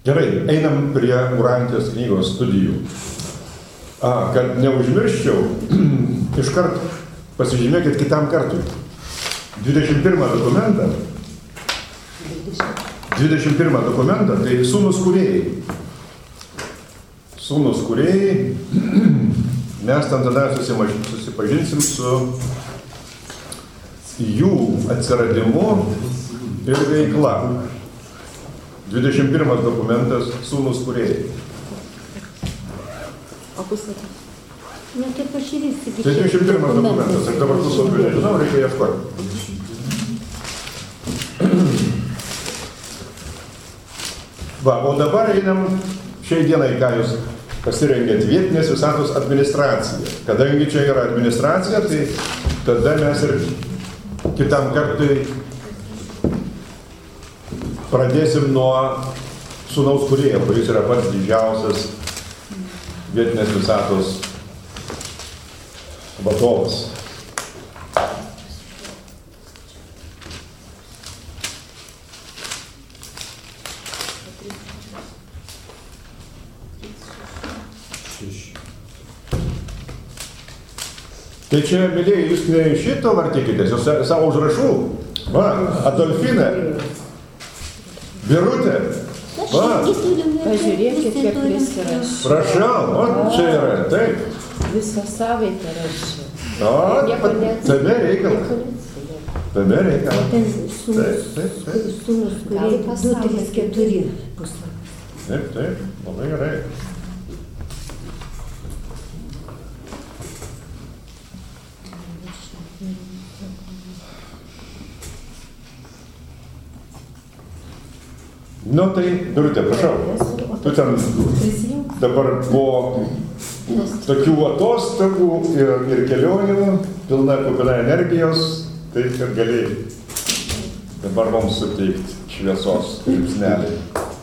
Gerai, einam prie Urantės knygos studijų. Kad neužmirščiau, iškart pasižymėkit kitam kartui. 21 dokumentą. 21 dokumentą, tai sūnus kūrėjai. Sūnus kūrėjai, mes ten tada susipažinsim su jų atsiradimu ir veikla. 21 dokumentas sūnus kūrėjai. O puslapį? Ne, taip aš ir įsigičiau. 21 dokumentas, ir dabar puslapį nežinau, reikia ieškoti. Va, o dabar einam šiai dienai, ką jūs pasirengėt, vietinės visatos administracija. Kadangi čia yra administracija, tai tada mes ir kitam kartui pradėsim nuo sūnaus kūrėjo, kuris yra pats didžiausias vietinės visatos vadovas. Tai čia, mėlėjai, jūs ne šito vartykitės, jūs savo užrašų. Va, Adolfina, Birutė. Va, pažiūrėkit, kiek prisirašau. Prašau, o čia yra, taip. Visą savaitę rašau. O, tame reikalas. Tame reikalas. Ten sūnus, kurie 2, 3, 4 puslapį. Taip, labai gerai. Nu tai, Birutė, prašau, tu ten dabar po tokių atostogų ir kelionių, pilna energijos, tai kad galėjai dabar mums suteikti šviesos žingsnelį.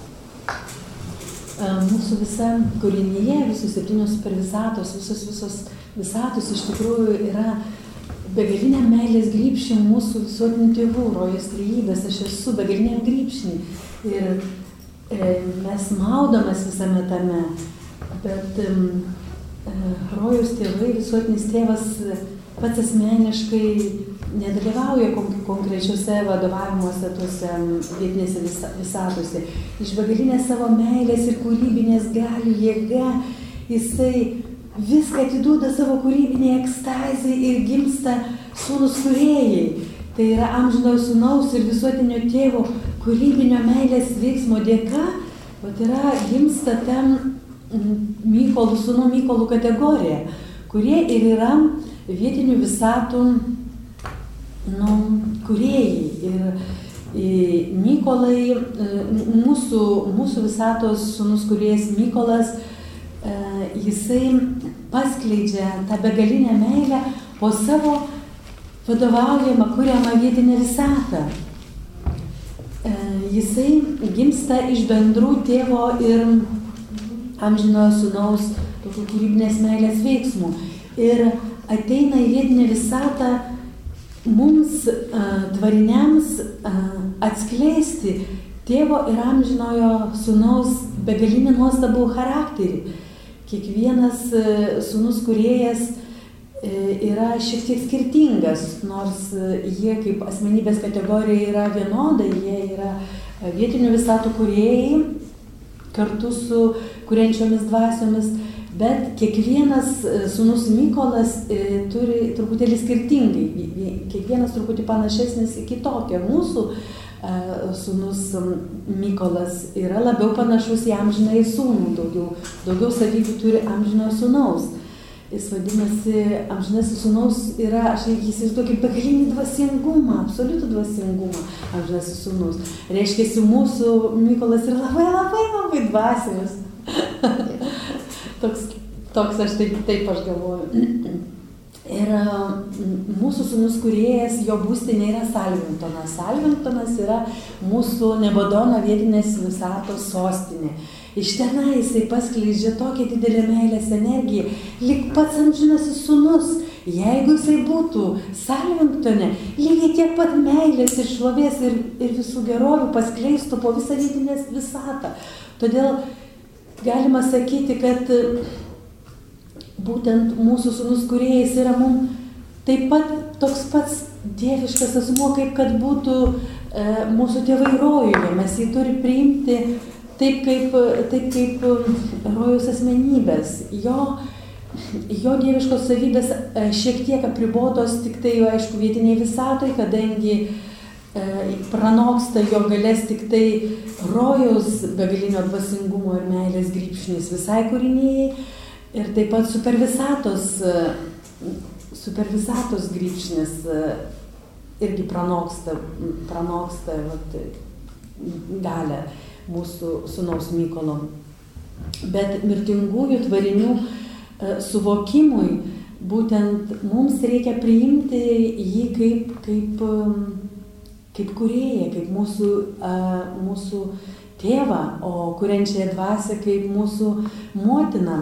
Mūsų visa kūrinyje, visus 7 super visatos, visos visatos iš tikrųjų yra begalinė meilės grybšnė mūsų visuotinių tėvų, rojos trejybės, aš esu begaliniam grybšnį. Ir mes maudomės visame tame, bet rojos tėvai, visuotinis tėvas pats asmeniškai nedalyvauja konkrečiuose vadovavimuose tuose vietinėse visatose. Iš begalinės savo meilės ir kūrybinės galių jėga, jisai viską atiduoda savo kūrybinėje ekstazėje ir gimsta sūnus kūrėjai. Tai yra amžinojo sūnaus ir visuotinio tėvo kūrybinio meilės veiksmo dėka, vat yra gimsta ten Mykolų, sūnų Mykolų kategorija, kurie ir yra vietinių visatų kūrėjai. Ir Mykolai, mūsų visatos sūnus kūrėjas Mykolas, jisai paskleidžia tą begalinę meilę po savo vadovaujama, kuriama vietinė visata. Jisai gimsta iš bendrų tėvo ir amžinojo sūnaus tokių kūrybinės meilės veiksmų. Ir ateina į vietinę visatą mums, dvariniams, atskleisti tėvo ir amžinojo sūnaus begalinį nuostabų charakterį. Kiekvienas sūnus kūrėjas yra šiek tiek skirtingas, nors jie kaip asmenybės kategorija yra vienodai, jie yra vietinių visatų kūrėjai kartu su kuriančiomis dvasiomis, bet kiekvienas sūnus Mykolas turi truputėlį skirtingai, kiekvienas truputį panašesnis į kitokią. Mūsų sūnus Mykolas yra labiau panašus į amžinąjį sūnų, daugiau savybių turi amžinojo sūnaus. Jis vadinasi, amžinasis sūnaus yra, aš jis tokį begalinį dvasingumą, absoliutų dvasingumą, amžinasis sūnaus. Reiškiasi, mūsų Mykolas yra labai dvasinis. Toks aš taip aš galvoju. Ir mūsų sūnus kūrėjas, jo būstinė yra Salvintonas. Salvintonas yra mūsų Nebadono vietinės visatos sostinė. Iš tenai jisai paskleidžia tokią didelę meilės energiją, lyg pats amžinasis sūnus Jeigu jisai būtų Salvingtone, lygiai tiek pat meilės ir šlovės ir visų gerovių paskleistų po visą vietinės visatą. Todėl galima sakyti, kad būtent mūsų sūnus kūrėjas yra mums taip pat toks pats dieviškas asmuo, kaip kad būtų mūsų tėvai rojuje. Mes jį turi priimti taip kaip rojaus asmenybės. Jo dieviškos savybės šiek tiek apribotos tik tai, aišku, vietiniai visatoj, kadangi pranoksta jo galės tik tai rojaus begalinio dvasingumo ir meilės grybšnis visai kūrinijai ir taip pat supervisatos grybšnis irgi pranoksta galę mūsų sūnaus Mykolo. Bet mirtingųjų tvarinių suvokimui būtent mums reikia priimti jį kaip kūrėją, kaip mūsų tėvą, o kuriančiąją dvasią kaip mūsų motiną.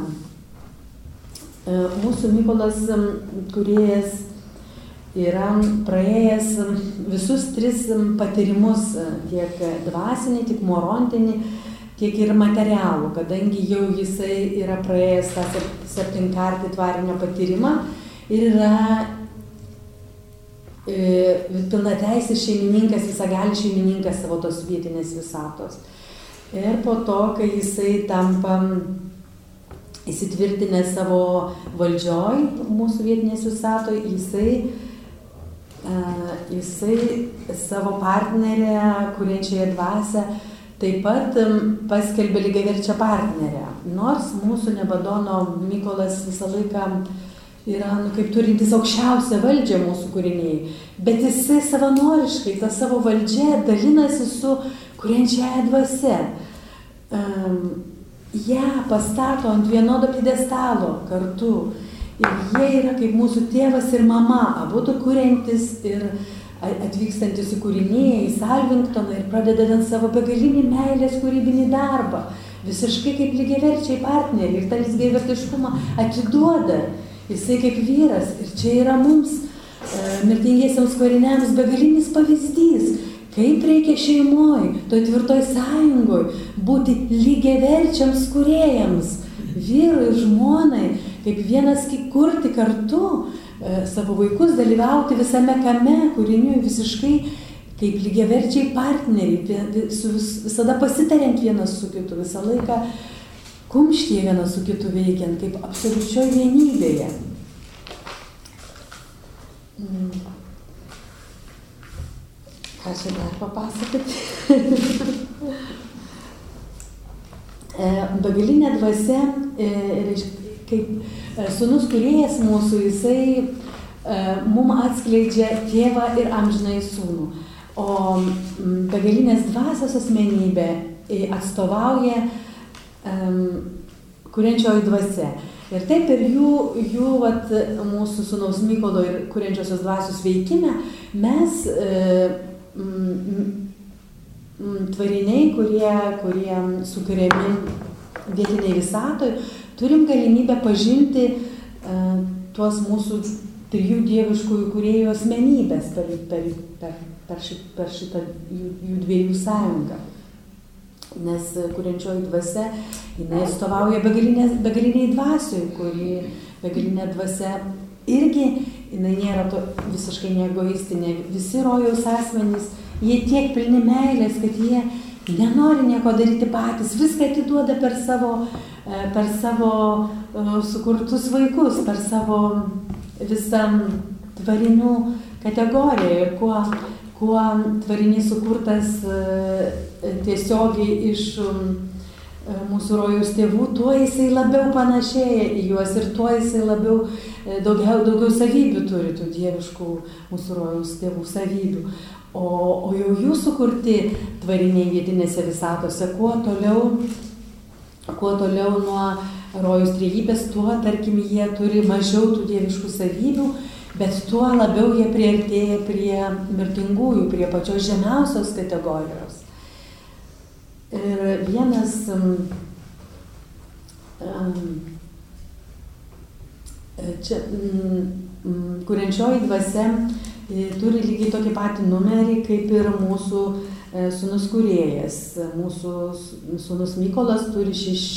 Mūsų Mykolas kūrėjas yra praėjęs visus 3 patyrimus, tiek dvasinį, tiek morontinį, tiek ir materialų, kadangi jau jisai yra praėjęs tą 7-kartį tvarinio patyrimą ir yra pilnateisis šeimininkas, visagalis šeimininkas savo tos vietinės visatos. Ir po to, kai jisai tampa įsitvirtinęs savo valdžioj, mūsų vietinės visatoj, jisai savo partnerę, kuriančiąją dvasią, taip pat paskelbė lygiaverčią partnerę. Nors mūsų Nebadono Mykolas visą laiką yra, kaip turintis aukščiausią valdžią mūsų kūriniai, bet jisai savanoriškai tą savo valdžią dalinasi su kuriančiąja dvasia. Ją pastato ant vienodo pjedestalo kartu. Ir jie yra kaip mūsų tėvas ir mama, abudu kuriantis ir atvykstantis į kūriniją, į Salvingtoną ir pradedant savo begalinį meilės kūrybinį darbą. Visiškai kaip lygiaverčiai partneriai ir tą lygiavertiškumą atiduoda. Jisai kaip vyras. Ir čia yra mums, mirtingiesiams kūriniams, begalinis pavyzdys. Kaip reikia šeimoj, toj tvirtoj sąjungoj, būti lygiaverčiams kūrėjams, vyrui, žmonai, kaip vienas kurti kartu savo vaikus, dalyvauti visame kame, kūriniui visiškai kaip lygiaverčiai partneriai, visada pasitariant vienas su kitu, visą laiką kumštyje vienas su kitu veikiant, kaip absoliučioj vienybėje. Ką čia dar papasakoti? Begalinė dvasia, kaip sūnus kūrėjas mūsų, jisai mum atskleidžia tėvą ir amžinąjį sūnų. O begalinės dvasios asmenybė atstovauja kuriančioji dvasia. Ir taip ir jų mūsų sūnaus Mykolo ir kuriančiosios dvasios veikime mes tvariniai, kurie sukuriami vietiniai visatoj, turim galimybę pažinti tuos mūsų 3 dieviškųjų kūrėjų asmenybės per šitą jų 2 sąjungą. Nes kuriančioji dvasia, jinai atstovauja begaliniai dvasioj, kuri begalinė dvasia irgi, jinai nėra visiškai neegoistinė. Visi rojaus asmenys, jie tiek pilni meilės, kad jie nenori nieko daryti patys, viską atiduoda per savo sukurtus vaikus, per savo visą tvarinių kategoriją. Ir kuo tvarinys sukurtas tiesiogiai iš mūsų rojaus tėvų, tuo jisai labiau panašėja į juos ir tuo jisai daugiau savybių turi, tų dieviškų mūsų rojaus tėvų savybių. O jau jų sukurti tvariniai vietinėse visatose, kuo toliau nuo rojaus trejybės, tuo, tarkim, jie turi mažiau tų dieviškų savybių, bet tuo labiau jie priartėja prie mirtingųjų, prie pačios žemiausios kategorijos. Ir vienas čia kuriančioji dvasia turi lygiai tokį patį numerį, kaip ir mūsų sūnus kūrėjas. Mūsų sūnus Mykolas turi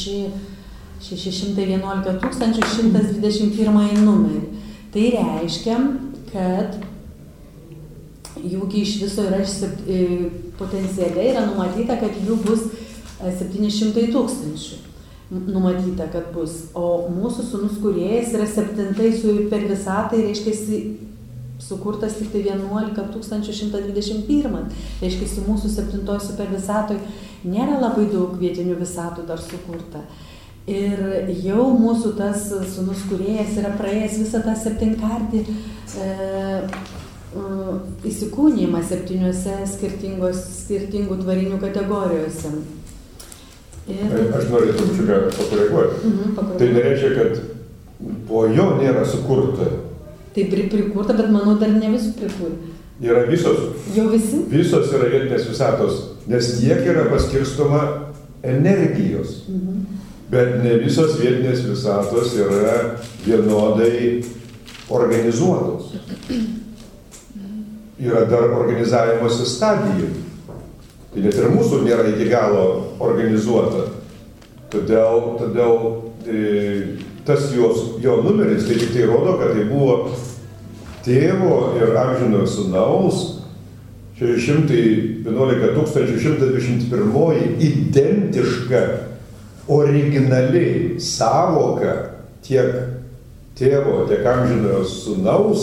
611 121 numerį. Tai reiškia, kad jųgi iš viso yra potencialiai yra numatyta, kad jų bus 700 000. Numatyta, kad bus. O mūsų sūnus kūrėjas yra 7 per visatą, reiškia, sukurtas tik tai 11 121. Reiškia, mūsų 7 super visatoj nėra labai daug vietinių visatų dar sukurta. Ir jau mūsų tas sūnus kūrėjas yra praėjęs visą tą 7-kartį įsikūnijimą 7 skirtingų tvarinių kategorijose. Aš noriu trupučiuką pakoreguoti. Tai nereiškia, kad po jo nėra sukurta. Tai prikurta, bet manau dar ne visų prikūrė. Yra visos. Jau visi? Visos yra vietinės visatos, nes tiek yra paskirstoma energijos. Bet ne visos vietinės visatos yra vienodai organizuotos. Yra dar organizavimosi stadijų. Tai net ir mūsų nėra iki galo organizuota. Todėl tas jo numeris, tai tik tai rodo, kad tai buvo tėvo ir amžinojo sūnaus 611 121 identiška originali sąvoka tiek tėvo, tiek amžinojo sūnaus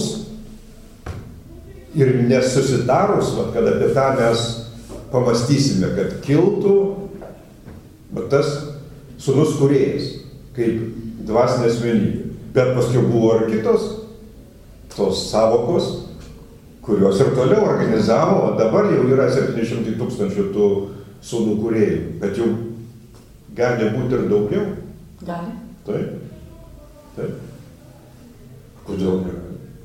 ir nesusitarus, kad apie tą mes pamastysime, kad kiltų tas sūnus kūrėjas kaip dvasinė asmenybė. Bet paskui buvo ir kitos tos sąvokos, kurios ir toliau organizavo, o dabar jau yra 700 000 tų sūnų kūrėjų. Bet jau gali būti ir daugiau. Gali. Taip. Kodėl nėra?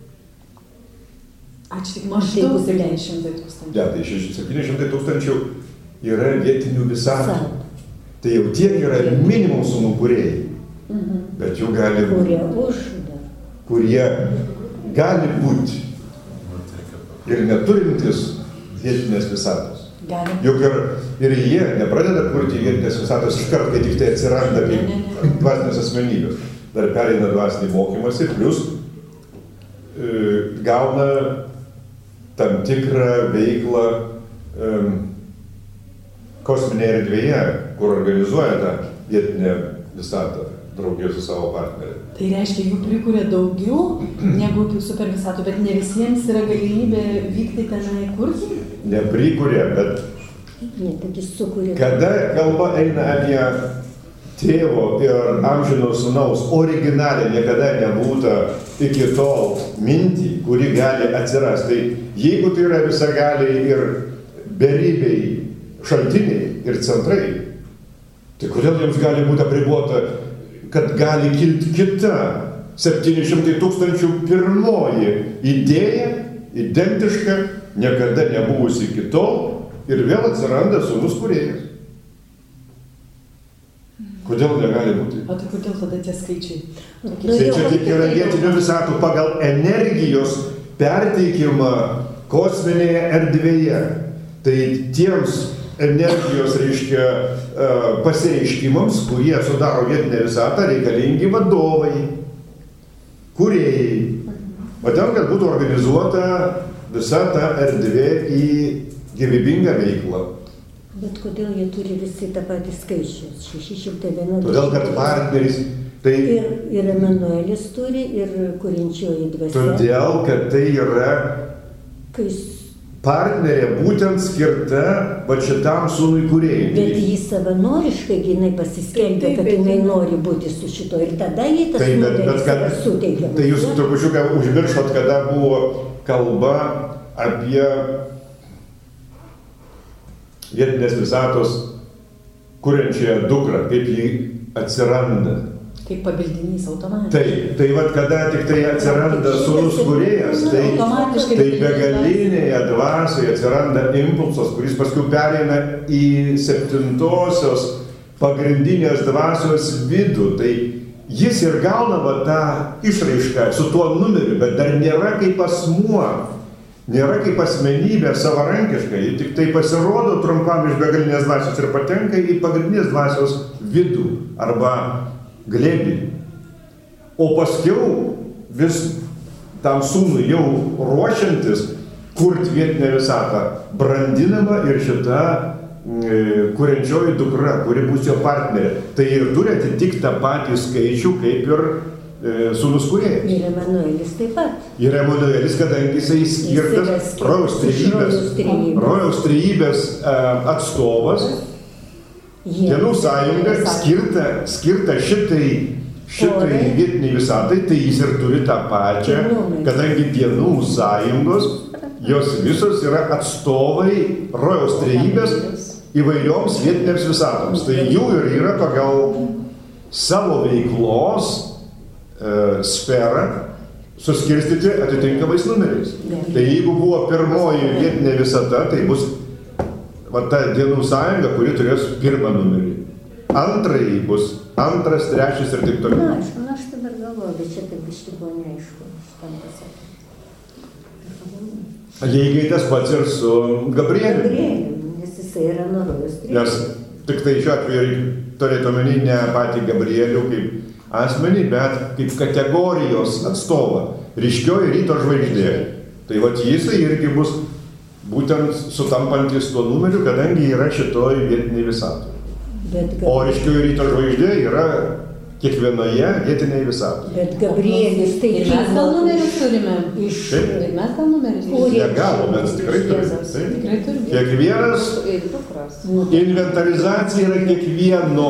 Ačiū, tik maždaug 700 000. Ja, tai 700 000 yra vietinių visatų. Tai jau tiek yra minimum sūnų kūrėjai. Bet jų gali būti. Kurie gali būti ir neturintis vietinės visatos. Juk ir jie nepradeda kurti vietinės visatos iškart, kai tik tai atsiranda kaip dvasinės asmenybės. Dar pereina dvasinį mokymąsi, plus gauna tam tikrą veiklą kosminėje erdvėje, kur organizuoja tą vietinę visatą draugė su savo partneriu. Tai reiškia, jų prikuria daugiau negu super visatų, bet ne visiems yra galimybė vykti tenai kurti? Neprikuria, bet kada kalba eina apie tėvo ir amžino sūnaus originalią niekada nebūta iki tol mintį, kuri gali atsirasti. Tai jeigu tai yra visagaliai ir beribiai šaltiniai ir centrai, tai kodėl jums gali būti apribota, kad gali kilti kita 700 001 idėja, identiška, niekada nebuvusi iki tol, ir vėl atsiranda sūnus kūrėjas. Kodėl negali būti? O tai kodėl tada tie skaičiai? Tai čia tik yra vietinių visatų pagal energijos perteikimą kosminėje erdvėje. Tai tiems energijos, reiškia, pasireiškimams, kurie sudaro vietinę visatą, reikalingi vadovai, kūrėjai. O ten, kad būtų organizuota visa ta erdvė į gyvybingą veiklą. Bet kodėl jie turi visi tą patį skaičių? 611. Todėl, kad partneris... Tai... Ir Emanuelis turi, ir kuriančioji dvasia. Todėl, kad tai yra partnerė būtent skirta va šitam sūnui kūrėjui. Bet jį savanoriškai jinai pasiskelbė, kad jinai nori būti su šito. Ir tada jį tas modelis yra suteikiamas. Tai jūs trupučiuką užmiršot, kada buvo kalba apie vietinės visatos kuriančiąją dukrą, kaip jį atsiranda. Kaip pabildinys automatiškai. Taip, tai vat kada tik tai atsiranda sūnus kūrėjas, tai begalinėje dvasioje atsiranda impulsas, kuris paskui pereina į 7-osios pagrindinės dvasios vidų. Tai jis ir gauna va tą išraišką su tuo numeriu, bet dar nėra kaip asmuo, nėra kaip asmenybė savarankiškai, ji tik tai pasirodo trumpam iš begalinės dvasios ir patenka į pagrindinės dvasios vidų arba glėbį. O paskiau vis tam sūnui jau ruošiantis kurti vietinę visatą, brandinama ir šita kuriančioji dukra, kuri bus jo partnerė. Tai ir turi atitikti tą patį skaičių, kaip ir sūnus kūrėjas. Ir Emanuelis taip pat. Ir Emanuelis, kadangi jisai skirtas rojaus trejybės atstovas, dienų sąjunga skirta šitai vietiniai visatai, tai jis ir turi tą pačią, kadangi dienų sąjungos, jos visos yra atstovai rojaus trejybės įvairioms vietinėms visatoms. Tai jų ir yra pagal savo veiklos sferą suskirstyti atitinkamais numeriais. Tai jeigu buvo pirmoji vietinė visata, tai bus va, ta dienų sąjunga, kuri turės pirmą numerį. Antrai bus antras, trečias ir taip toliau. Na, aišku, aš dabar galvoju, bet čia taip iš tikrųjų neaišku. Lygiai tas pats ir su Gabrieliumi. Nes jisai yra nuo rojaus trejybės. Nes tik tai šiuo atveju turėtų omeny ne patį Gabrielių kaip asmenį, bet kaip kategorijos atstovą. Ryškioji ryto žvaigždė. Tai vat jisai irgi bus būtent sutampantis tuo numeriu, kadangi yra šitoj vietiniai visatoje. O ryškioji ryto žvaigždė yra kiekvienoje vietinėje visatoje. Bet Gabrielis tai ir mes gal numerius turime. Ir mes gal numerius turime. Negavo, mes tikrai turime. Kiekvienas inventarizacija yra kiekvieno.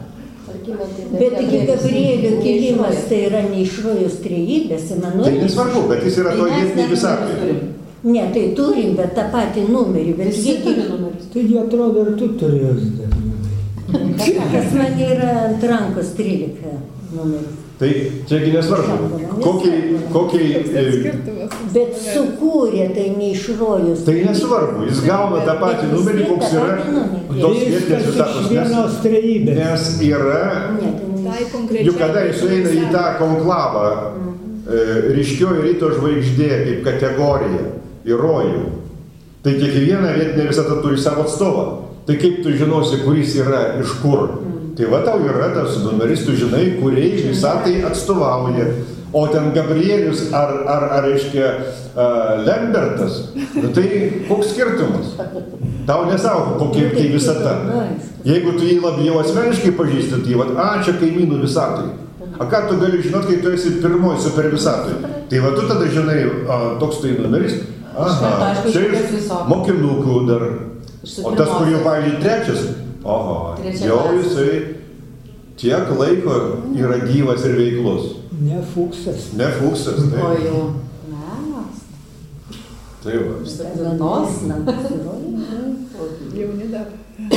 Bet iki Gabrielio kilimas tai yra ne iš rojaus trejybės, Emanuelis. Tai nesvarbu, bet jis yra to vietinėje visatoje. Ne, tai turim, bet tą patį numerį. Bet visi turi numerius. Tai jie atrodo, ir tu turėjus dar. Kas man yra ant rankos 13 numeris. Tai čiagi nesvarbu. Kokiai... Bet sukūrė tai ne iš rojaus. Tai nesvarbu, jis gauna tą patį numerį, koks yra tos vietinės visatos. Nes yra... Juk kada jis eina į tą konklavą, ryškioji ryto žvaigždė kaip kategorija į rojų, tai kiekviena vietinė visata turi savo atstovą. Tai kaip tu žinosi, kuris yra iš kur? Tai va tau yra tas numeris, tu žinai, kuriai visatai atstovauja. O ten Gabrielius ar reiškia Lembertas, nu tai koks skirtumas? Tau nesaugo, kokia tai visata. Jeigu tu jį labiau asmeniškai pažįsti, tai va, čia kaimynų visatai. A ką tu gali žinot, kai tu esi pirmoji super visatui? Tai va tu tada žinai, toks tai numeris. Aha, čia iš mokinukų dar. O tas, kur jau, pavyzdžiui, trečias, jau jisai tiek laiko yra gyvas ir veiklus. Ne fuksas. Ne fuksas, tai. O jau, menas. Tai va. Jauni dar.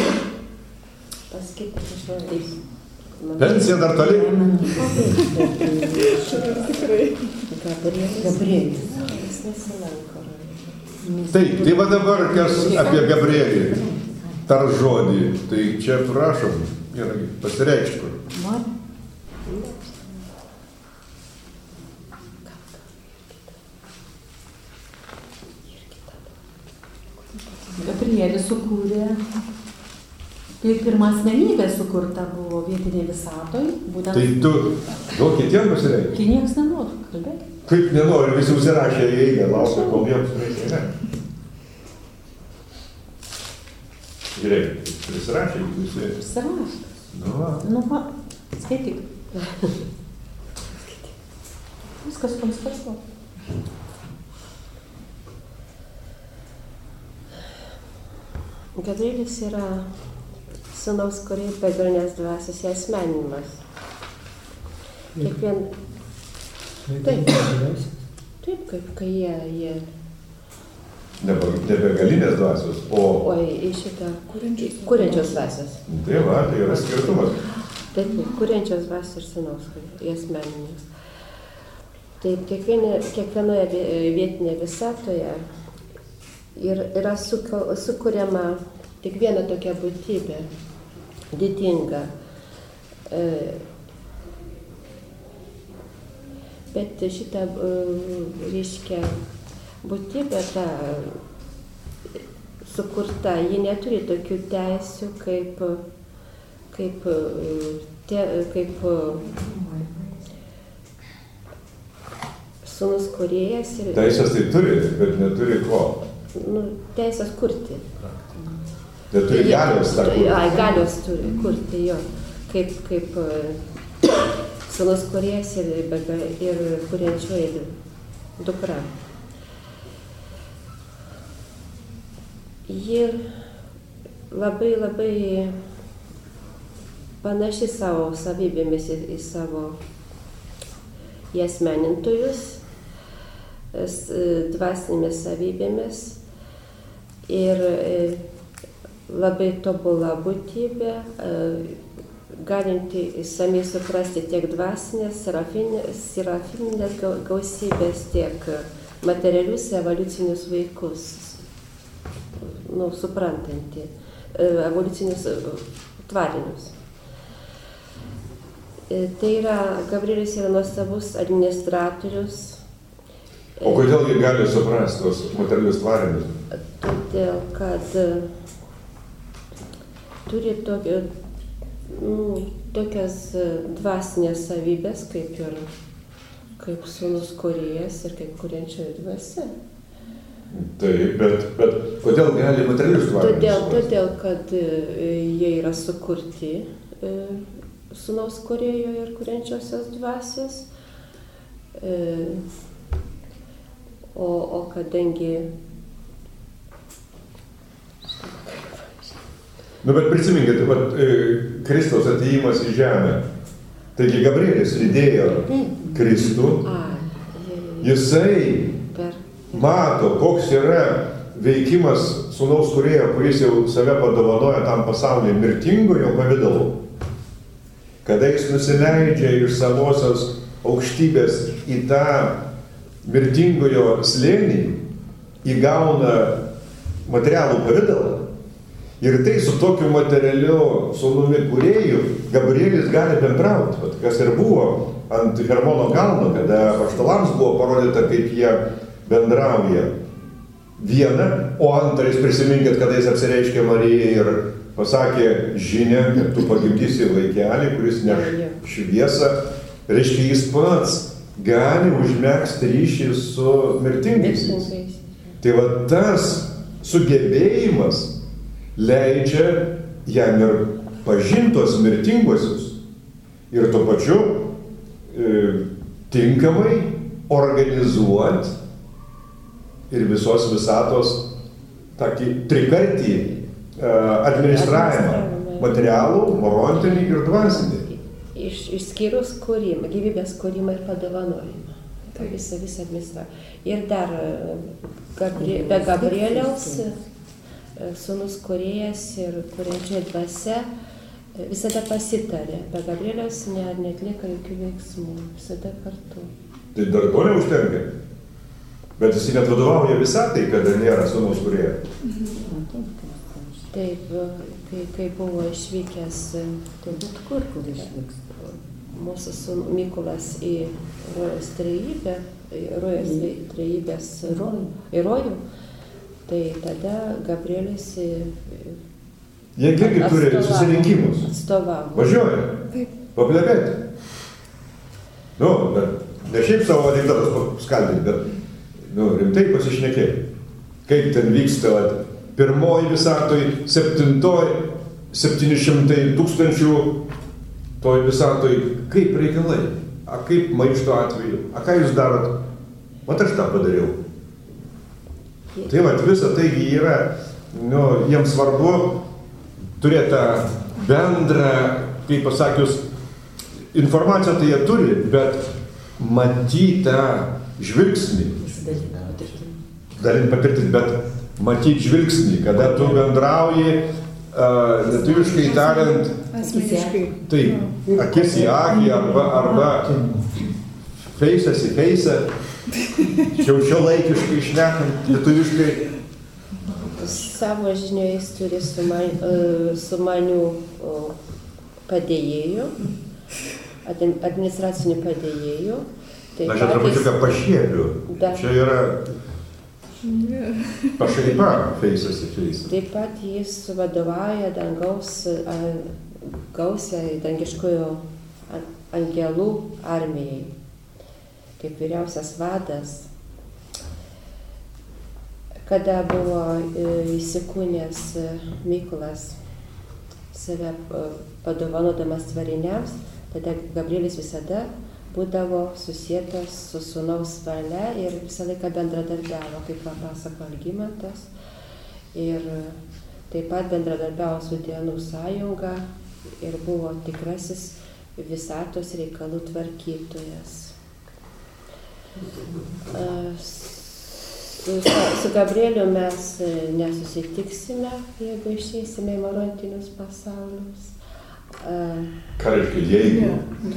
Paskaitas iš naujas. Pensija dar toli. Tikrai. Gabrielis. Jis nesilanko. Taip, tai va dabar kas apie Gabrielį tar žodį. Tai čia prašom, pasireikšti kur. Gabrielis sukūrė, tai pirma asmenybė sukurta buvo vietinė visatoj. Tai tu gal kitiem pasireikšti? Tai nieks nenori kalbėti. Kaip nenori, visi užsirašė į eilę, laukia, kol jiems reikia. Žiūrėk, prisirašė visi. Prisirašė. Nu va, skaityk. Viskas konspektuo. Gabrielis yra sūnaus kūrėjo begalinės dvasios asmeninimas. Taip, kai jie... Ne begalinės dvasios, o į šitą kuriančios dvasios. Tai va, tai yra skirtumas. Taip, kuriančios dvasios ir sūnaus asmeninimas. Taip, kiekvienoje vietinėje visatoje yra sukuriama tik viena tokia būtybė, didinga. bet šitą, reiškia, būtybė ta sukurta, ji neturi tokių teisių kaip sūnus kūrėjas. Teisės tai turi, bet neturi ko. Teisės kurti. Neturi galios tą kurti. Galios turi kurti, jo. Kaip sūnus kūrėjas ir kuriančioji dukra. Ji labai panaši savo savybėmis į savo asmenintojus, dvasinėmis savybėmis ir labai tobula būtybė, galinti išsamiai suprasti tiek dvasinės, serafininės gausybės, tiek materialius evoliucinius vaikus, suprantanti evoliucinius tvarinius. Tai yra, Gabrielius yra nuostabus administratorius. O kodėl jie gali suprasti tos materialius tvarinius? Todėl, kad turi tokias dvasinės savybės, kaip sūnus kūrėjas ir kaip kuriančioji dvasia. Taip, bet kodėl gali materialius tvarinius? Todėl, kad jie yra sukurti sūnaus kūrėjo ir kuriančiosios dvasios. O kadangi... Bet prisiminkite, Kristaus atėjimas į žemę. Taigi Gabrielis lydėjo Kristų. Jisai mato, koks yra veikimas sūnaus kūrėjo, kuris jau save padovanoja tam pasaulyje mirtingojo pavidalu. Kada jis nusileidžia iš savosios aukštybės į tą mirtingojo slėnį, įgauna materialų pavidalą. Ir tai su tokiu materialiu sūnumi kūrėju Gabrielis gali bendrauti, kas ir buvo ant Hermono kalno, kada apaštalams buvo parodyta, kaip jie bendrauja. Viena, o antrais prisiminkit, kada jis apsireiškė Marijai ir pasakė žinią, kad tu pagimdysi vaikelį, kuris neš šviesą. Reiškia, jis pats gali užmegzti ryšį su mirtingaisiais. Tai va tas sugebėjimas leidžia jam ir pažintos mirtinguosius ir tuo pačiu tinkamai organizuoti ir visos visatos tokį trikartį administravimą, materialų, morontinį ir dvasinį. Išskyrus kūrimą, gyvybės kūrimą ir padovanojimą. Tai visą administravimą. Ir dar be Gabrieliaus sūnus kūrėjas ir kuriančioji dvasia visada pasitarė. Be Gabrieliaus neatlieka jokių veiksmų, visada kartu. Tai dar to neužtenka. Bet jis net vadovauja visatai, kada nėra sūnaus kūrėjo. Taip, kai buvo išvykęs mūsų Mykolas į Rojaus trejybę, į Rojų, tai tada Gabrielis jie irgi turi susirinkimus. Atstovavo. Važiuoja. Paplebėti. Bet ne šiaip savo anekdotas skaldinti, bet rimtai pasišnekėti. Kaip ten vyksta pirmoji visatoj, 700 tūkstančių toj visatoj, kaip reikalai, kaip maišto atveju, ką jūs darot, aš tą padariau. Tai visa tai yra, jiems svarbu turėti tą bendrą, kaip pasakius, informaciją tai jie turi, bet matyti tą žvilgsnį, dalint patirtis, bet matyti žvilgsnį, kada tu bendrauji, lietuviškai tariant, taip, akis į akį arba feisas į feisą, šiuolaikiškai šnekant, lietuviškai. Savo žinioje jis turi sumanių padėjėjų, administracinių padėjėjų, Na, čia trupučiuką pašiepiu. Čia yra pašaipa, feisas į feisą. Taip pat jis vadovauja dangaus gausiai dangiškųjų angelų armijai, kaip vyriausias vadas. Kada buvo įsikūnęs Mykolas save padovanodamas tvariniams, tada Gabrielis visada būdavo susietas su sūnaus valia ir visą laiką bendradarbiavo, kaip pasako Algimantas. Ir taip pat bendradarbiavo su Dienų sąjunga ir buvo tikrasis visatos reikalų tvarkytojas. Su Gabrieliu mes nesusitiksime, jeigu išeisime į morontinius pasaulius. Ką reiškia, jeigu?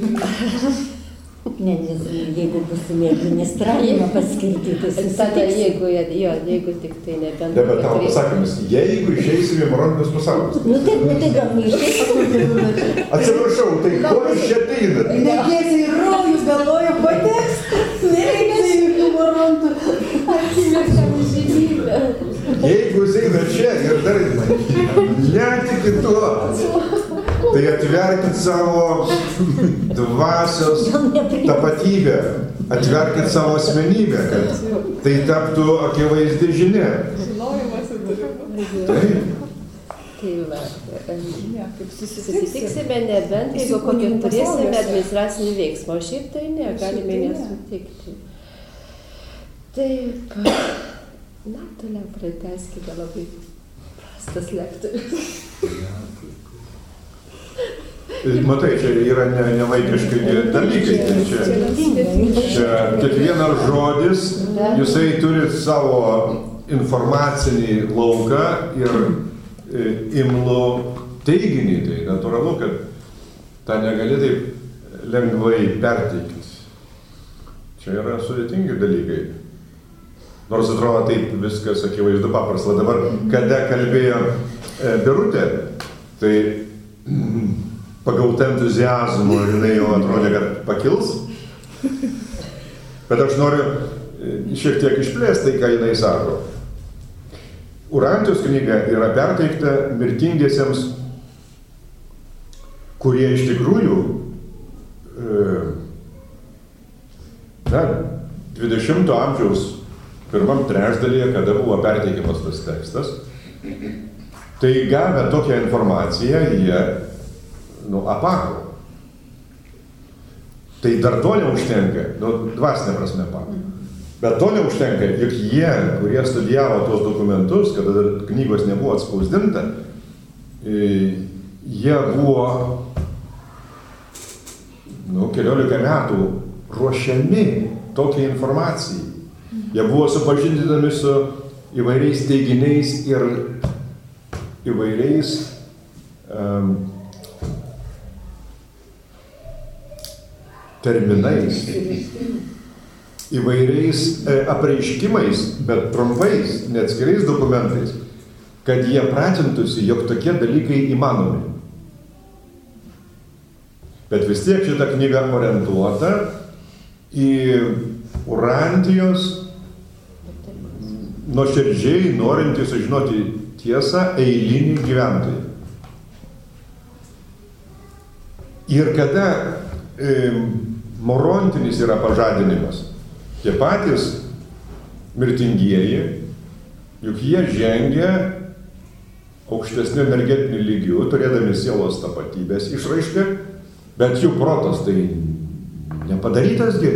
Ne, nes jeigu būsime administravimą paskirti, tai Tada susitiksim. jeigu tik tai nebent... Bet tavo pasakymas, jeigu išeisime į morontinius pasaulius. Tai gal neišeisime. Atsiprašau, tai ko iš čia ateina? Nekėsiai į rojus galvoju pateks. Nereikia jokių morontų. Akimirką žydybę. Jeigu jis eina čia ir dar netiki tuo, tai atverkit savo dvasios tapatybę, atverkit savo asmenybę, kad tai taptų akivaizdi žinia. Taip. Tai va, susitiksime nebent, jeigu kokį turėsime administracinį veiksmą, o šiaip tai ne, galime nesutikti. Taip, na, toliau pratęskite, labai prastas lektorius. Matai, čia yra nevaikiškai dalykai. Čia kiekvienas žodis, jisai turi savo informacinį lauką ir imlų teiginį. Tai natūralu, kad tą negali taip lengvai perteikti. Čia yra sudėtingi dalykai. Nors atrodo taip viskas akivaizdu paprasta. Dabar, kada kalbėjo Birutė, tai pagauta entuziazmo ir jinai jau atrodė, kad pakils. Bet aš noriu šiek tiek išplėsti tai, ką jinai sako. Urantijos knyga yra perteikta mirtingiesiems, kurie iš tikrųjų 20 amžiaus pirmam trečdalyje, kada buvo perteikiamas tas tekstas, tai gavę tokią informaciją, jie apako. Tai dar to neužtenka, dvasinė prasme apako. Bet to neužtenka, juk jie, kurie studijavo tos dokumentus, kada dar knygos nebuvo atspausdinta, jie buvo 14 metų ruošiami tokiai informacijai. Jie buvo supažindinami su įvairiais teiginiais ir įvairiais terminais, įvairiais apreiškimais, bet trumpais, neatskiriais dokumentais, kad jie pratintųsi, jog tokie dalykai įmanomi. Bet vis tiek šita knyga orientuota į Urantijos nuoširdžiai norintį sužinoti tiesą eilinį gyventojų. Ir kada morontinis yra pažadinimas, tie patys mirtingieji, juk jie žengia aukštesniu energetiniu lygiu, turėdami sielos tapatybės išraišką, bet jų protas tai nepadarytasgi.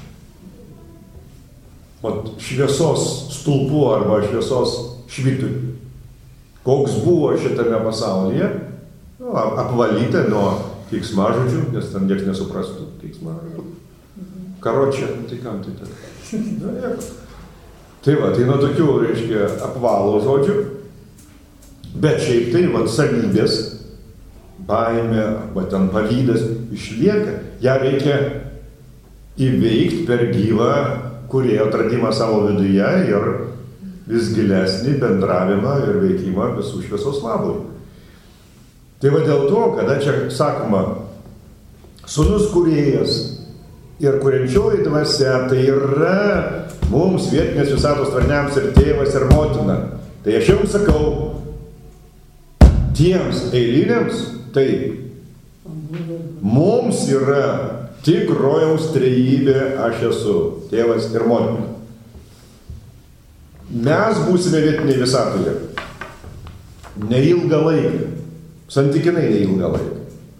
Šviesos stulpų arba šviesos švytų. Koks buvo šitame pasaulyje, apvalyta nuo keiksmažodžių, nes ten nieks nesuprastų keiksmažodžių. Karočią, tai kam tai tai? Tai va, tai nuo tokių, reiškia, apvalo žodžių, bet šiaip tai, savybės, baimė, arba ten pavydas išlieka, ją reikia įveikti per gyvą kūrėjo atradimą savo viduje ir vis gilesnį bendravimą ir veikimą visų šviesos labui. Tai va dėl to, kada čia sakoma, sūnus kūrėjas Ir kuriančioji dvasia tai yra mums vietinės visatos tvarniams ir tėvas ir motina. Tai aš jums sakau, tiems eiliniams, tai mums yra tik rojaus trejybė aš esu, tėvas ir motina. Mes būsime vietiniai visatoje. Neilgą laiką. Santykinai neilgą laiką.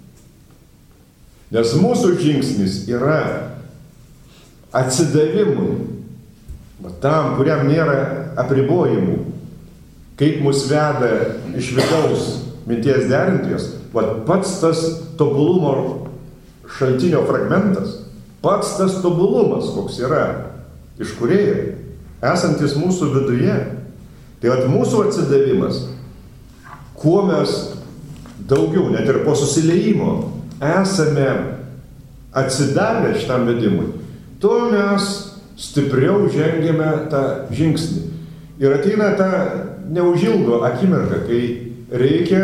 Nes mūsų žingsnis yra atsidavimui, tam, kuriam nėra apribojimų, kaip mus veda iš vidaus minties derintojas, pats tas tobulumo šaltinio fragmentas, pats tas tobulumas, koks yra iš Kūrėjo, esantis mūsų viduje. Tai mūsų atsidavimas, kuo mes daugiau, net ir po susiliejimo, esame atsidavę šitam vedimui, to mes stipriau žengėme tą žingsnį. Ir ateina ta neužilgo akimirka, kai reikia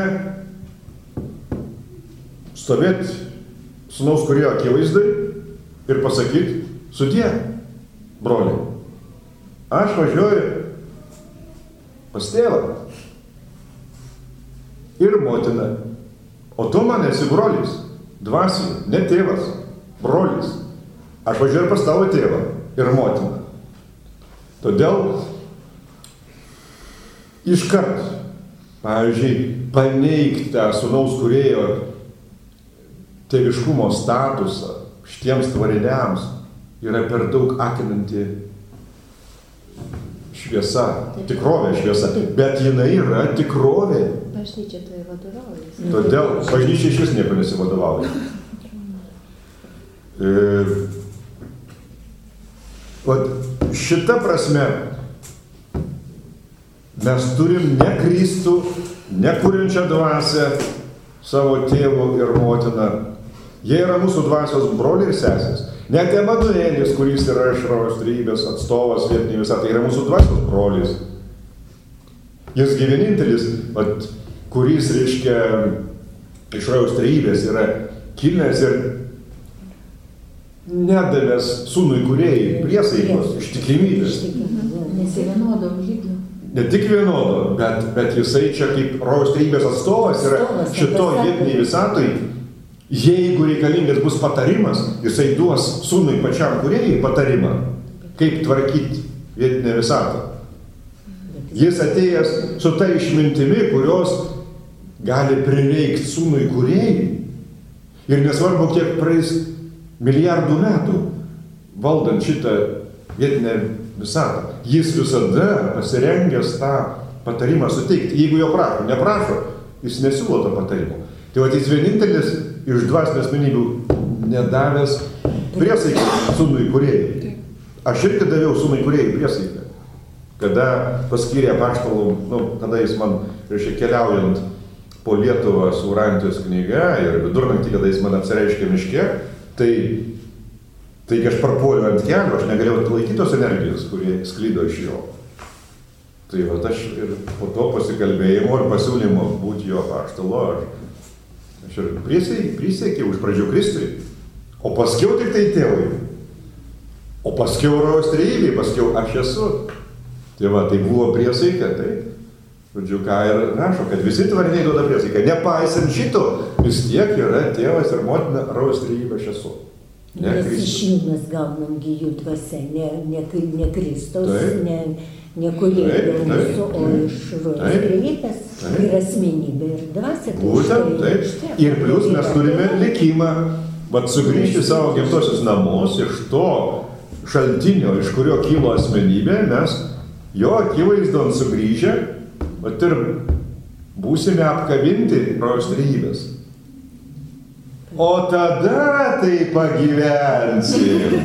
stovėti sūnaus Kūrėjo akivaizdai ir pasakyti, sudie, broliai, aš važiuoju pas tėvą ir motiną, o tu man esi brolis, dvasiai, ne tėvas, brolis. Aš važiuoju pas tavo tėvą ir motiną. Todėl iškart, pavyzdžiui, paneigti tą sūnaus Kūrėjo tėviškumo statusą šitiems tvariniams yra per daug akinanti šviesa, tikrovė šviesa, bet jinai yra tikrovė. Bažnyčia tai vadovaujasi. Todėl bažnyčia iš vis nieko nesivadovauja. Šita prasme mes turim ne Kristų, ne kuriančią dvasią savo tėvų ir motiną. Jie yra mūsų dvasios broliai ir sesės. Net Emanuelis, kuris yra iš rojaus trejybės atstovas vietinėje visatai, yra mūsų dvasios brolis. Jis vienintelis, kuris, reiškia, iš rojaus trejybės yra kilęs ir nedavęs sūnui Kūrėjui priesaikos, ištikimybės. Nesivienodo žydų. Ne tik vienodo, bet jisai čia kaip rojaus trejybės atstovas yra šito vietiniai visatai. Jeigu reikalingas bus patarimas, jisai duos sūnui pačiam Kūrėjui patarimą, kaip tvarkyti vietinę visatą. Jis atėjęs su ta išmintimi, kurios gali prireikti sūnui Kūrėjui. Ir nesvarbu, kiek praeis milijardų metų valdant šitą vietinę visatą. Jis visada pasirengęs tą patarimą suteikti. Jeigu jo prašo, neprašo, jis nesiūlo to patarimo. Tai jis vienintelis iš dvasinių asmenybių nedavęs priesaiką sūnui Kūrėjui. Aš irgi daviau sūnui Kūrėjui priesaiką. Kada paskyrė apaštalų, kada jis man, reiškia, keliaujant po Lietuvą su Urantijos knyga ir vidurnaktį, kada jis man apsireiškė miške, tai kai aš parpuoliau ant kelio, aš negalėjau atlaikyti tos energijos, kurie sklydo iš jo. Tai aš ir po to pasikalbėjimo ir pasiūlymo būti jo apaštalo, aš ir prisiekiau iš pradžių Kristui, o paskiau tik tai tėvui, o paskiau rojaus trejybei, paskiau aš esu. Tai tai buvo priesaika, tai, žodžiu, ką ir rašo, kad visi tvariniai duoda priesaiką. Nepaisant šito, vis tiek yra tėvas ir motina rojaus trejybė aš esu. Nes iš jų mes gaunam jų dvasia, ne Kristaus, ne Kūrėjo mūsų, o iš rojaus trejybės ir asmenybė ir dvasia. Būtent, taip. Ir plius mes turime likimą, sugrįžti savo gimtosius namus, iš to šaltinio, iš kurio kilo asmenybė, mes jo akivaizdon sugrįžę, ir būsime apkabinti rojaus trejybės. O tada tai pagyvensim.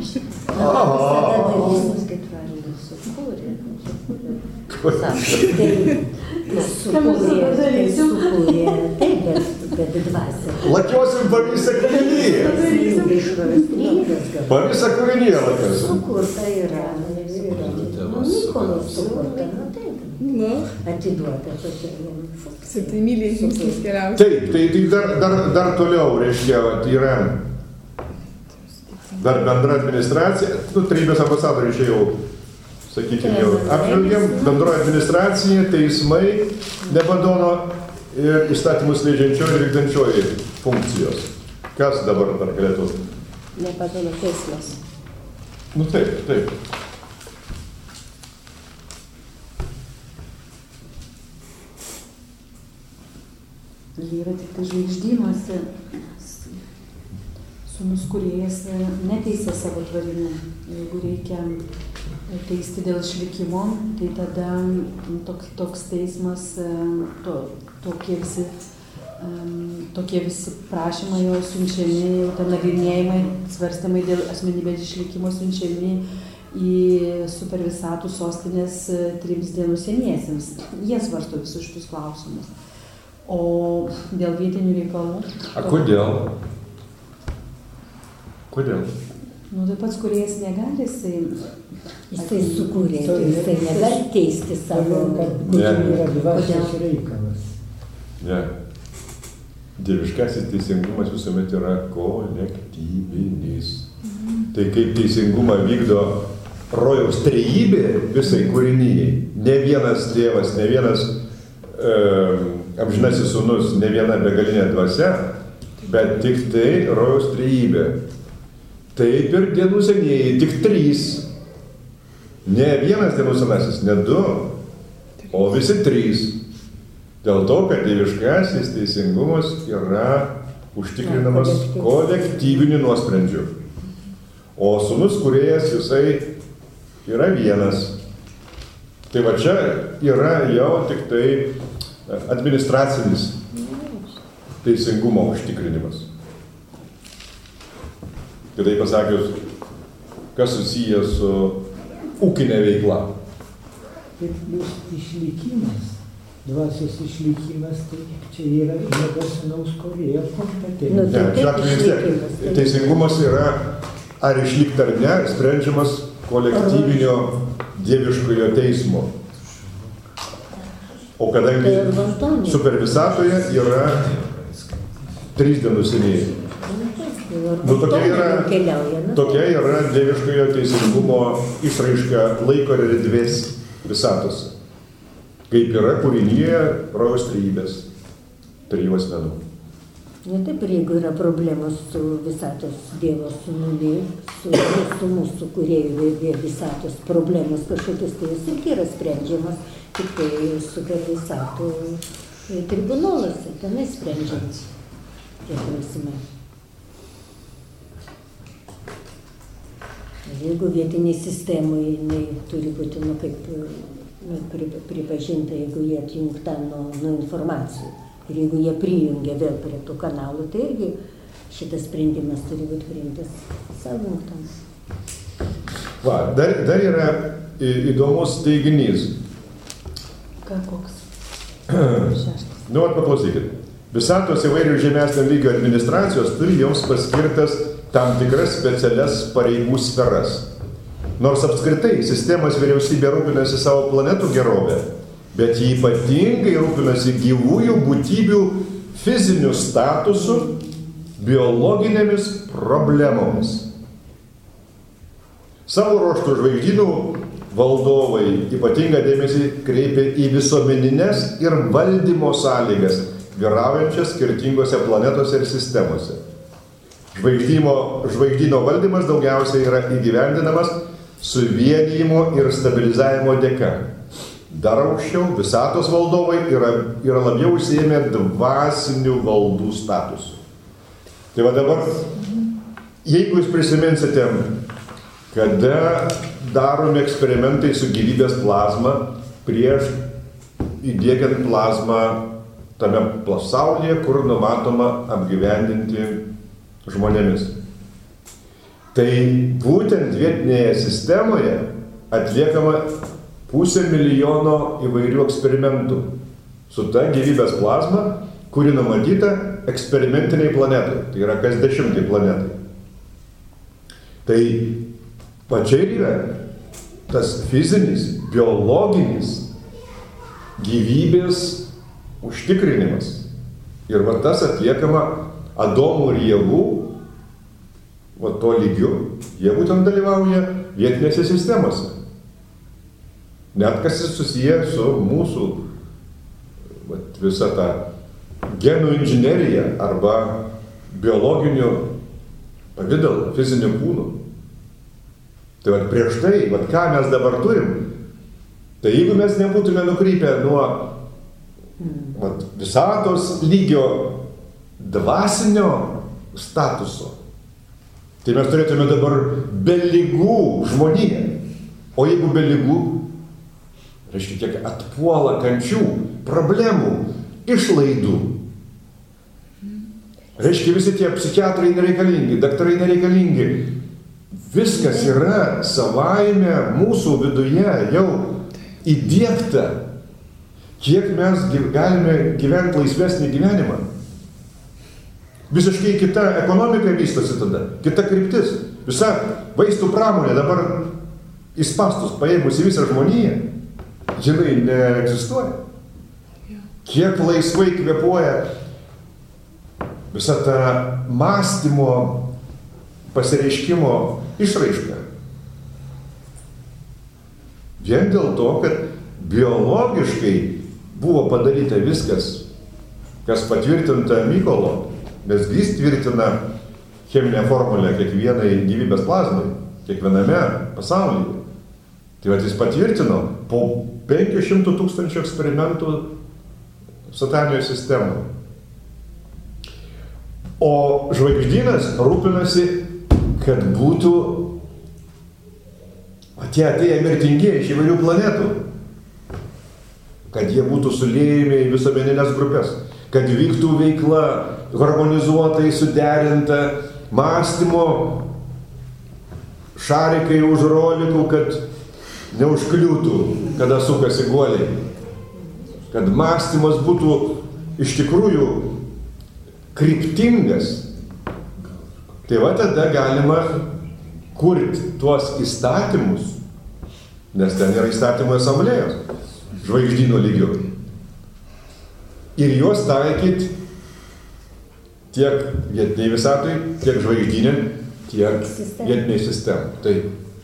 Sukūrė, taip, bet dvasia. Lakiosim po visą kūrinyje. Po visą kūrinyje lakiosim. Sukurta yra. Mykolas sukurta, taip. Atiduota tokia. 7 myliai žingsnis keliauti. Taip, tai dar toliau, reiškia, yra dar bendra administracija, trejybės ambasadoriai čia jau, sakykime, jau apžvelgiam, bendroji administracija, teismai, nepadono ir įstatymus leidžiančioji ir vykdančioji funkcijos. Kas dabar dar galėtų? Nepadono teismas. Taip. Yra tik tai žvaigždynuose. Sūnus kūrėjas neteisė savo tvarinių. Jeigu reikia teisti dėl išlikimo, tai tada toks teismas, tokie visi prašymai jo siunčiami, jau ten nagrinėjimai, svarstymai dėl asmenybės išlikimo siunčiami į supervisatų sostinės 3 dienų seniesiems. Jie svarsto visus šitus klausimus. O dėl vietinių reikalų... Kodėl? Kodėl? Tai pats kūrėjas negali, jisai sukūrė, jisai negali teisti savo... Kad yra dvasios reikalas. Ne. Dieviškasis teisingumas visuomet yra kolektyvinis. Tai kaip teisingumą vykdo rojaus trejybė visai kūrinyjei, ne vienas tėvas, ne vienas amžinasis sūnus, ne viena begalinė dvasia, bet tik tai rojaus trejybė. Taip ir dienų senieji, tik 3. Ne vienas dienų senasis, ne 2, o visi 3. Dėl to, kad dieviškasis teisingumas yra užtikrinamas kolektyviniu nuosprendžiu. O sūnus kūrėjas jisai yra vienas. Tai va čia yra jau tik tai administracinis teisingumo užtikrinimas. Kitaip pasakius, kas susijęs su ūkinė veikla. Ir plius išlikimas, dvasios išlikimas, tai čia yra nebe sūnaus kūrėjo kompetencija. Ne, šiuo atveju vis tiek. Teisingumas yra, ar išlikti ar ne, sprendžiamas kolektyvinio dieviškojo teismo. O kadangi supervisatoje yra 3 dienų senieji. Tokia yra dieviškojo teisingumo išraiška laiko ir erdvės visatose. Kaip yra kūrinyje rojaus trejybės, 3 asmenų. Taip, ir jeigu yra problemos su visatos Dievo sūnumi, su mūsų kūrėjų visatos problemos kažkokios, tai jis irgi yra sprendžiamas, tik tai supervisatų tribunoluose, tenai sprendžiamas tie klausimai. Jeigu vietiniai sistemai jinai turi būti, pripažinta, jeigu jie atjungta nuo informacijų. Ir jeigu jie prijungia vėl prie tų kanalų, tai irgi šitas sprendimas turi būti priimtas savuntam. Dar yra įdomus teiginys. Koks? Paklausykit. Visatos įvairių žemesnio lygio administracijos turi joms paskirtas tam tikras specialias pareigų sferas. Nors apskritai sistemos vyriausybė rūpinasi savo planetų gerovę, bet jį ypatingai rūpinasi gyvųjų būtybių fiziniu statusu, biologinėmis problemomis. Savo ruožtų žvaigždynų valdovai ypatingą dėmesį kreipia į visuomeninės ir valdymo sąlygas, vyraujančias skirtingose planetose ir sistemose. Žvaigždyno valdymas daugiausiai yra įgyvendinamas suvienijimo ir stabilizavimo dėka. Dar aukščiau, visatos valdovai yra labiau užsiėmę dvasinių valdų statusų. Tai va dabar, jeigu jūs prisiminsite, kada daromi eksperimentai su gyvybės plazma prieš įdiegiant plazmą tame pasaulyje, kur numatoma apgyvendinti žmonėmis. Tai būtent vietinėje sistemoje atliekama 500 000 įvairių eksperimentų su ta gyvybės plazma, kuri numatyta eksperimentiniai planetai. Tai yra kas 10 planetai. Tai pačiai yra tas fizinis, biologinis gyvybės užtikrinimas. Ir va tas atliekama Adomų ir Ievų va to lygiu, jie būtent dalyvauja vietinėse sistemose. Net kas susiję su mūsų visą tą genų inžineriją arba biologiniu pavidalu, fiziniu kūnu. Tai prieš tai, ką mes dabar turim, tai jeigu mes nebūtume nukrypę nuo visatos lygio dvasinio statuso, tai mes turėtume dabar be lygų žmoniją. O jeigu be lygų, reiškia, kiek atpuola kančių, problemų, išlaidų. Reiškia, visi tie psichiatrai nereikalingi, daktarai nereikalingi. Viskas yra savaime mūsų viduje jau įdiegta. Kiek mes galime gyventi laisvesnį gyvenimą. Visiškai kita ekonomika vystosi tada, kita kryptis. Visa vaistų pramonė dabar į spąstus paėmusi visą žmoniją, jinai neegzistuoja. Kiek laisvai kvėpuoja visa ta mąstymo pasireiškimo išraiška. Vien dėl to, kad biologiškai buvo padaryta viskas, kas patvirtinta Mykolo, nes jis tvirtina cheminę formulę kiekvienai gyvybės plazmai, kiekviename pasaulyje. Tai jis patvirtino po 500 000 eksperimentų satanijoje sistemoje. O žvaigždynas rūpinasi, kad būtų tie atėję mirtingieji iš įvairių planetų, kad jie būtų suliejami į visuomeninės grupės, kad vyktų veikla harmonizuotai, suderinta, mąstymo šarikai už rolikų, kad neužkliūtų, kada sukasi guoliai, kad mąstymas būtų iš tikrųjų kryptingas. Tai va tada galima kurti tuos įstatymus, nes ten yra įstatymų asamblėjos, žvaigždyno lygių. Ir juos taikyti tiek vietiniai visatui, tiek žvaigždynė, tiek vietiniai sistemai. Tai.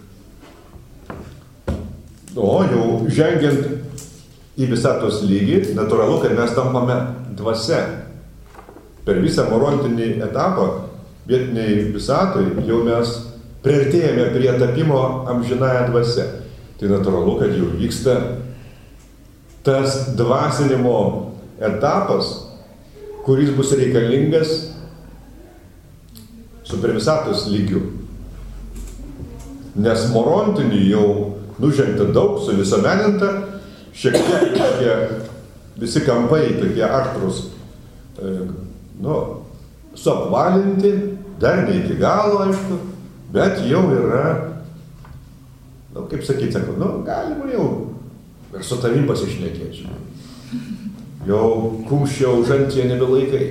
O jau žengiant į visatos lygį, natūralu, kad mes tampame dvasia. Per visą morontinį etapą vietiniai visatoj jau mes priartėjame prie tapimo amžinąją dvasia. Tai natūralu, kad jau vyksta tas dvasinimo etapas, kuris bus reikalingas supervisatos lygiu. Nes morontinį jau nužengta daug, suvisuomeninta, šiek tiek tokie visi kampai, tokie aštrus, suapvalinti, dar ne iki galo, aišku, bet jau yra, kaip sakyti, galima jau ir su tavim pasišnekėti. Jau kumščio užantie nebelaikai.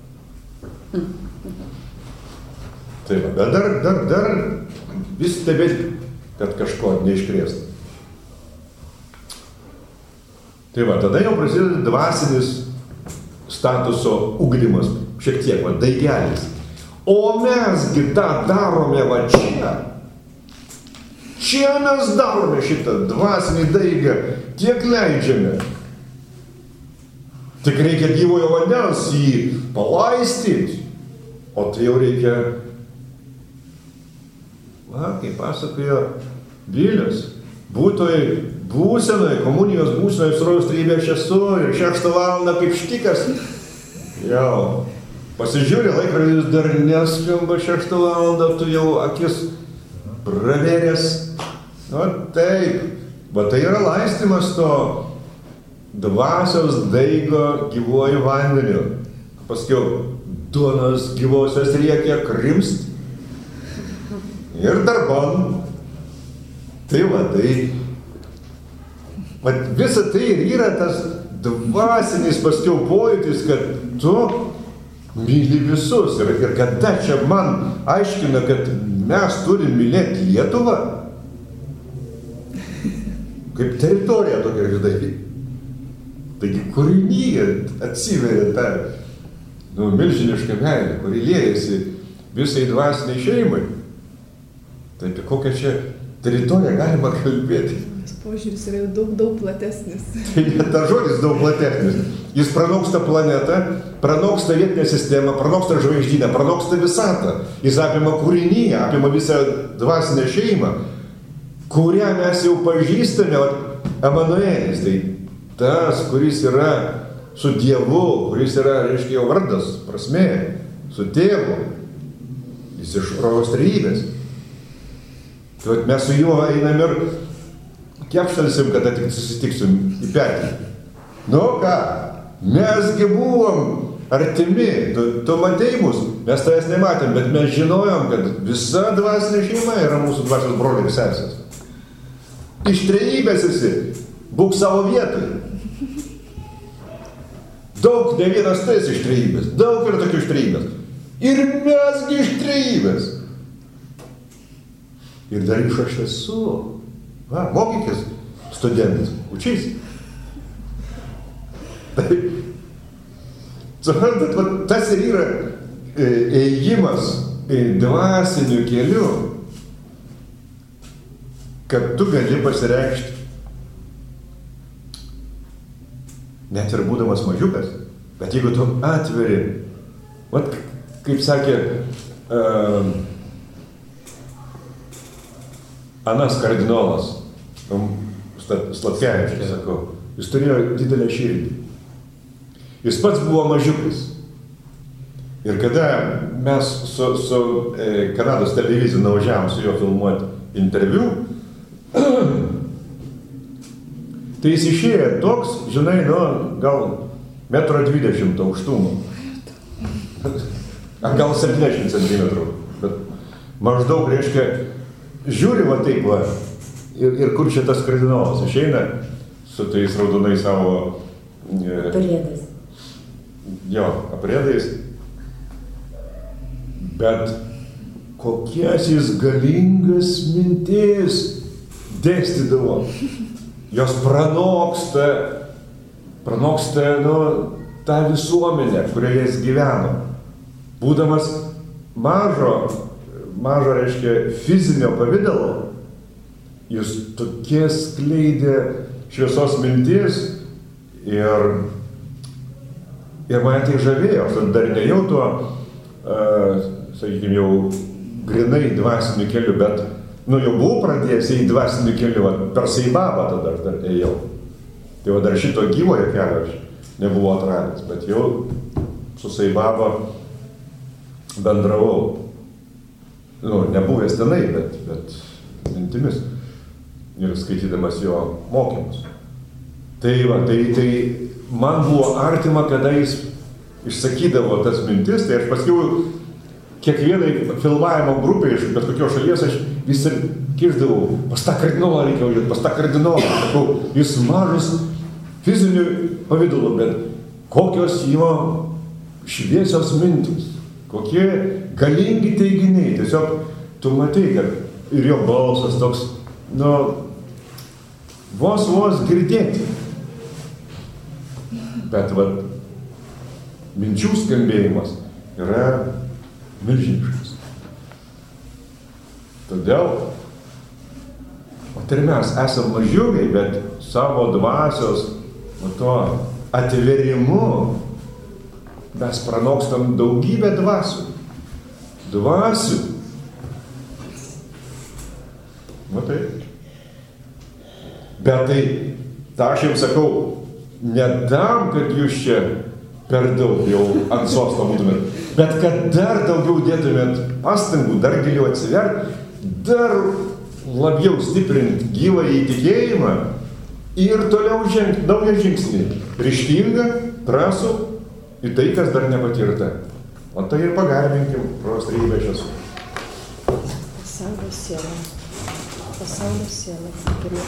Tai va, bet dar vis stebėti, kad kažko neiškrėstų. Tai va, tada jau prasideda dvasinis statuso ugdymas, šiek tiek, daigelis. O mesgi tą darome va čia. Čia mes darome šitą dvasinį daigą, tiek leidžiame. Tik reikia gyvojo vandens jį palaistyti, o tai jau reikia, kaip pasakojo Vilius, būtoj būsenoj, komunijos būsenoj, srojaus trybė aš esu ir 6 valandą kaip štikas. Jau, pasižiūrė, laikrodis dar neskamba 6 valandą, tu jau akis pravėręs. Taip, bet tai yra laistymas to dvasios daigo gyvuoju vandeniu. Paskiau duonos gyvosios reikia krimst ir darbon. Tai va, visa tai ir yra tas dvasinis paskiau pojūtis, kad tu myli visus. Ir kada čia man aiškina, kad mes turim mylėti Lietuvą, kaip teritorija tokia, žinai. Taigi kūrinyje atsiveria ta milžiniška meilė, kuri liejasi visai dvasiniai šeimai. Tai apie kokią čia teritoriją galima kalbėti. Požiūris yra daug platesnis. Ta žodis daug platesnis. Jis pranoksta planetą, pranoksta vietinę sistemą, pranoksta žvaigždyną, pranoksta visatą. Jis apima kūrinyje, apima visą dvasinę šeimą, kurią mes jau pažįstame. Emanuelis, tai tas, kuris yra su Dievu, kuris yra, reiškia, jo vardas, prasmė, su tėvu. Jis iš rojaus trejybės. Tai mes su juo einam ir kepštelsim, kada tik susitiksim į petį. Nu ką, mesgi buvom artimi, tu matei mus, mes tavęs nematėm, bet mes žinojom, kad visa dvasinė šeima yra mūsų dvasios broliai ir sesės. Iš trejybės esi, būk savo vietoj. Daug, ne vienas tu esi iš trejybės, daug yra tokių iš trejybės. Ir mesgi iš trejybės. Ir dar iš aš esu. Va, mokykis, studentas, učys. Tai, suprantat, tas ir yra ėjimas dvasiniu keliu, kad tu gali pasireikšti, net ir būdamas mažiukas, bet jeigu tu atveri, vat, kaip sakė Anas kardinolas, Slatkevičius, sakau, jis turėjo didelę širdį. Jis pats buvo mažiukas. Ir kada mes su Kanados televizija nuvažiavom su juo filmuoti interviu, tai jis išėjo toks, žinai, gal 1,20 m aukštumo. Gal 70 cm. Bet maždaug, reiškia, žiūri va taip va, ir kur čia tas kardinolas išeina su tais raudonais savo Aprėdais. Jo, aprėdais. Bet kokias jis galingas mintis dėstydavo. Jos pranoksta tą visuomenę, kurioje jis gyveno. Būdamas mažo, reiškia, fizinio pavidalo, jis tokie skleidė šviesos mintis ir mane tai žavėjo. Aš dar nejau tuo, sakykime, jau grinai dvasiniu keliu, bet jau buvau pradėjęs į dvasiniu keliu, per Saibabą tada aš dar ėjau. Tai dar šito gyvojo kelio aš nebuvau atradęs, bet jau su Saibaba bendravau. Nebuvęs tenai, bet mintimis ir skaitydamas jo mokymus. Tai man buvo artima, kada jis išsakydavo tas mintis, tai aš paskiau kiekvienai filmavimo grupė iš bet kokios šalies aš vis ir kišdavau, pas tą kardinolą reikia važiuoti, pas tą kardinolą. Sakau, jis mažas fiziniu pavidalu, bet kokios jo šviesios mintys, kokie galingi teiginiai. Tiesiog tu matai, kad ir jo balsas toks, vos girdėti. Bet minčių skambėjimas yra milžiniškas. Todėl, ir mes esame mažiukai, bet savo dvasios, to atverimu mes pranokstam daugybę dvasių. Taip. Bet tai, aš jums sakau, ne tam, kad jūs čia per daug jau ant sosto būtumėt, bet kad dar daugiau dėtumėt pastangų, dar giliau atsivert, dar labiau stiprint gyvą įtikėjimą ir toliau žengti naują žingsnį. Ryžtingą, drąsų į tai, kas dar nepatirta. O tai ir pagarbinkim Rojaus trejybę aš esu. Pasaulio siela.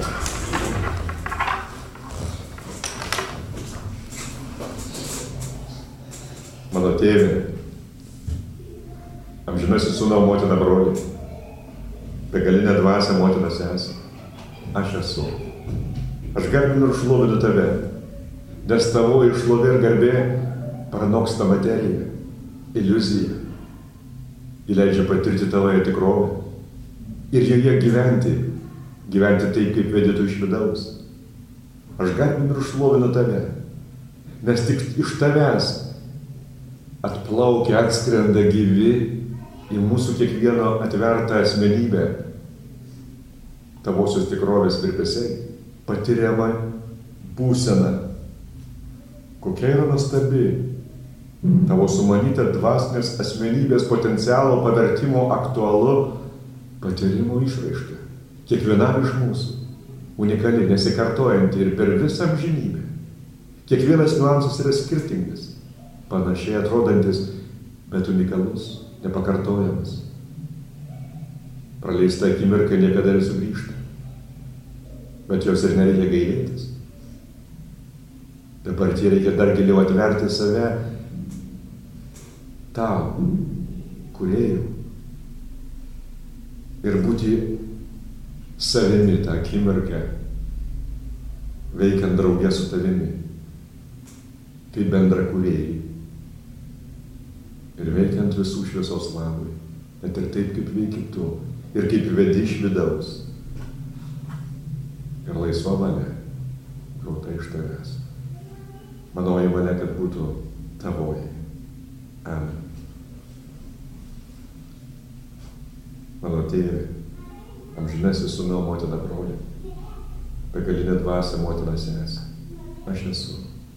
Mano tėvė, amžinasis sūnau, motina, broliai, begalinė dvasia, motina, sesė, aš esu. Aš garbinu ir šlovinu tave, nes tavo ir šlovė ir garbė pranoksta materiją, iliuziją. įleidžia patirti tavoje tikrovę ir joje gyventi taip, kaip vedi tu iš vidaus. Aš garbinu ir šlovinu tave, nes tik iš tavęs atplaukia, atskrenda gyvi į mūsų kiekvieno atvertą asmenybę tavosios tikrovės virpesiai, patiriama būsena. Kokia yra nuostabi tavo sumanyta dvasinės asmenybės potencialo pavertimo aktualu patyrimo išraiška. Kiekvienam iš mūsų unikali, nesikartojanti ir per visą amžinybę. Kiekvienas niuansas yra skirtingas, panašiai atrodantis, bet unikalus, nepakartojamas. Praleista akimirka niekada nesugrįžta, bet jos ir nereikia gailėtis. Dabar tie reikia dar giliau atverti save tau, kūrėjau, ir būti savimi tą akimirką, veikiant drauge su tavimi, kaip bendra kūrėjai. Ir veikiant visų šviesos labui, bet ir taip, kaip veiki tu, ir kaip vedi iš vidaus. Ir laisva valia, gauta iš tavęs. Manoji valia, kad būtų tavoji. Amen. Mano tėve, amžinasis sūnau, motina broli, begalinė dvasia, motina sesė, aš esu.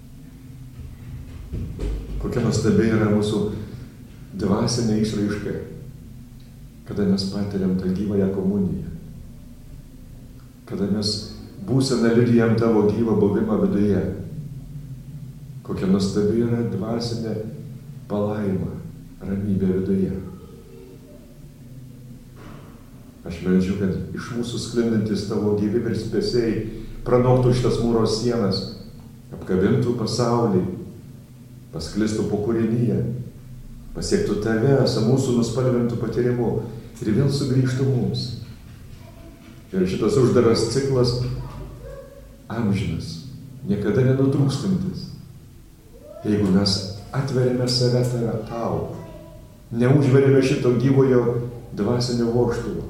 Kokia nuostabi yra mūsų dvasinė išraiška, kada mes patiriam tą gyvąją komuniją, kada mes būseną liudijam tavo gyvą buvimą viduje. Kokia nuostabi yra dvasinė palaima, ramybė viduje. Aš meldžiu, kad iš mūsų sklindantis tavo gyvi virpesiai pranoktų šitas mūro sienas, apkabintų pasaulį, pasklistų po kūrinyje, pasiektų tave, su mūsų nuspalvintų patyrimu ir vėl sugrįžtų mums. Ir šitas uždaras ciklas amžinas, niekada nenutrūkstantis. Jeigu mes atveriame save tau, neužveriame šito gyvojo dvasinio vožtuvo,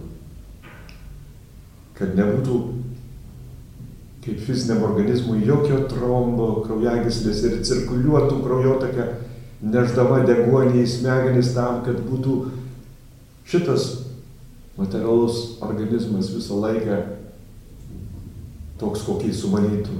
kad nebūtų kaip fiziniam organizmui jokio trombo, kraujagyslės ir cirkuliuotų kraujotaka, neždama deguonį į smegenis tam, kad būtų šitas materialus organizmas visą laiką toks, kokį sumanytų.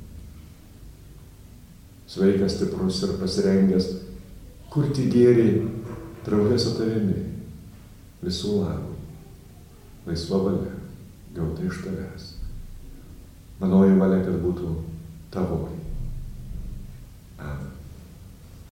Sveikas, stiprus ir pasirengęs kurti gėrį drauge su tavimi, visų labų, laisva valia, gauta iš tavęs. Manoji valia, kad būtų tavoji. Amen.